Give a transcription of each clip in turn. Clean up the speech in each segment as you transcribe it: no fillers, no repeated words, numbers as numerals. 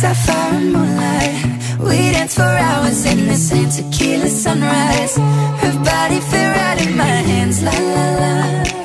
sapphire and moonlight. We danced for hours in the same tequila sunrise. Her body fit right in my hands, la la la.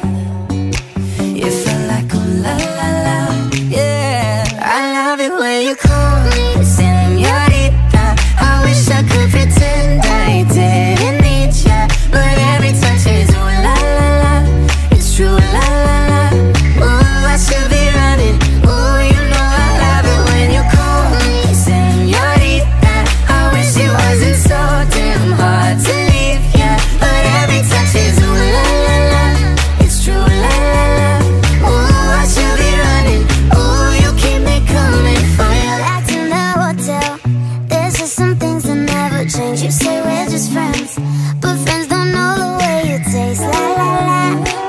It felt like oh la la la, yeah. I love it when you call me señorita. I wish I could pretend I didn't need ya, but every touch is ooh la la la. It's true la la la. Ooh, I should be running. Ooh, you know I love it when you call me señorita. I wish it wasn't so damn hard to leave ya, but every touch is ooh la la la. It's true la la la. Ooh, I should be running. Ooh, you keep me coming for ya. Back in the hotel, there's just some things that never change. You say we're just friends, but friends don't know the way you taste. La la la.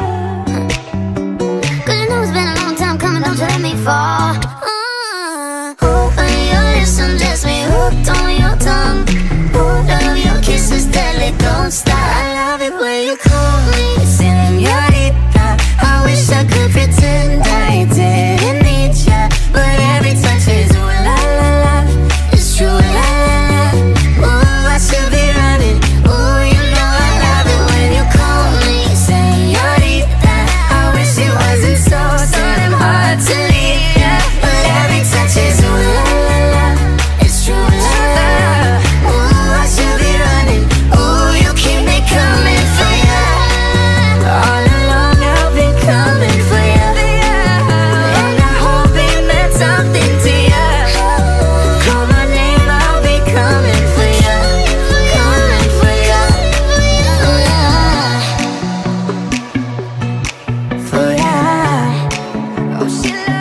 Cause you know it's been a long time coming, don't you let me fall. Open your lips and just me hooked on your tongue. Ooh, love your kisses deadly, don't stop. I love it when you call me señorita. I wish I could pretend I didn't need ya, but every touch is ooh la la la. It's true la la la. Ooh, I should be running. Ooh, you know I love it when you call me señorita. I wish it wasn't so damn hard to leave ya, but every touch is ooh la la la. It's true la la. Ooh, I should be running. Ooh, you keep me coming for ya. All along I've been coming for ya, and I hope it meant something to ya. Call my name, I'll be coming for ya, coming for ya, for ya. Oh, she loves